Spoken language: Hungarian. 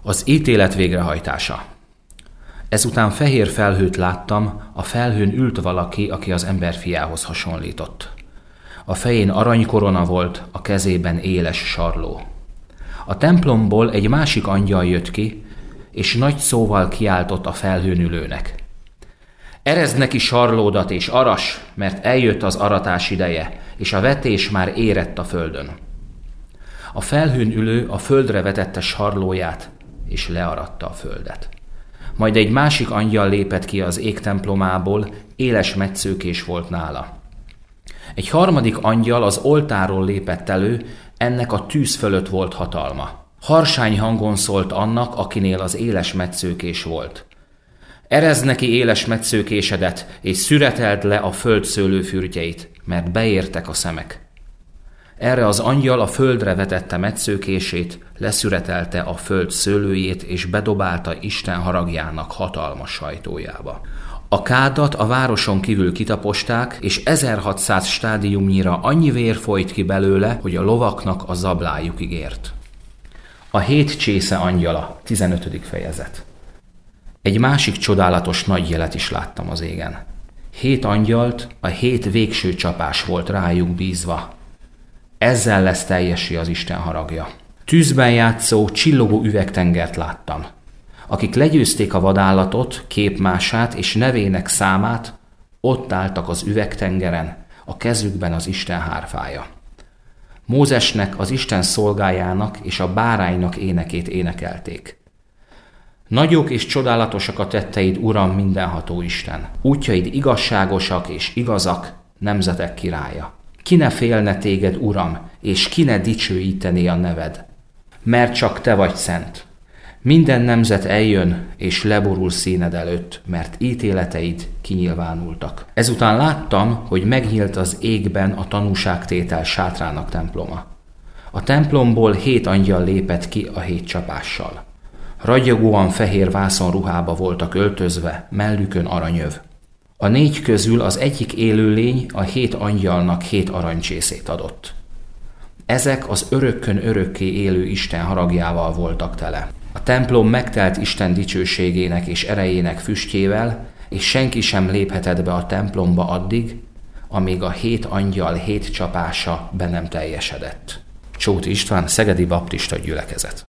Az ítélet végrehajtása. Ezután fehér felhőt láttam, a felhőn ült valaki, aki az emberfiához hasonlított. A fején aranykorona volt, a kezében éles sarló. A templomból egy másik angyal jött ki, és nagy szóval kiáltott a felhőn ülőnek. Erezd neki sarlódat és aras, mert eljött az aratás ideje, és a vetés már érett a földön. A felhőn ülő a földre vetette sarlóját, és learatta a földet. Majd egy másik angyal lépett ki az ég templomából, éles metszőkés volt nála. Egy harmadik angyal az oltáról lépett elő, ennek a tűz fölött volt hatalma. Harsány hangon szólt annak, akinél az éles metszőkés volt. Erezd neki éles metszőkésedet, és szüreteld le a föld szőlőfürtjeit, mert beértek a szemek. Erre az angyal a földre vetette metszőkését, leszüretelte a föld szőlőjét, és bedobálta Isten haragjának hatalmas sajtójába. A kádat a városon kívül kitaposták, és 1600 stádiumnyira annyi vér folyt ki belőle, hogy a lovaknak a zablájukig ért. A 7 csésze angyala, 15. fejezet. Egy másik csodálatos nagy jelet is láttam az égen. 7 angyalt, a 7 végső csapás volt rájuk bízva. Ezzel lesz teljessé az Isten haragja. Tűzben játszó, csillogó üvegtengert láttam. Akik legyőzték a vadállatot, képmását és nevének számát, ott álltak az üvegtengeren, a kezükben az Isten hárfája. Mózesnek, az Isten szolgájának és a báránynak énekét énekelték. Nagyok és csodálatosak a tetteid, Uram, mindenható Isten. Útjaid igazságosak és igazak, nemzetek királya. Ki ne félne téged, Uram, és ki ne dicsőítené a neved? Mert csak te vagy szent. Minden nemzet eljön és leborul színed előtt, mert ítéleteid kinyilvánultak. Ezután láttam, hogy megnyílt az égben a tanúságtétel sátrának temploma. A templomból 7 angyal lépett ki a 7 csapással. Ragyogóan fehér vászonruhába voltak öltözve, mellükön aranyöv. A 4 közül az egyik élőlény a 7 angyalnak 7 aranycsészét adott. Ezek az örökkön örökké élő Isten haragjával voltak tele. A templom megtelt Isten dicsőségének és erejének füstjével, és senki sem léphetett be a templomba addig, amíg a 7 angyal 7 csapása be nem teljesedett. Csóti István, Szegedi Baptista Gyülekezet.